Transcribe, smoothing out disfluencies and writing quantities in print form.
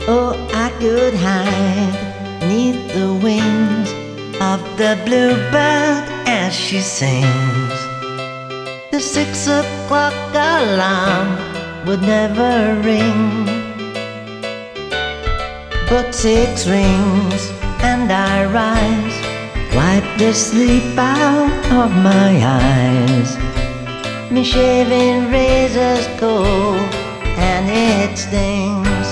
Oh, I could hide neath the wings of the bluebird as she sings. The 6 o'clock alarm would never ring, but 6 rings and I rise, wipe the sleep out of my eyes. Me shaving razor's cold and it stings.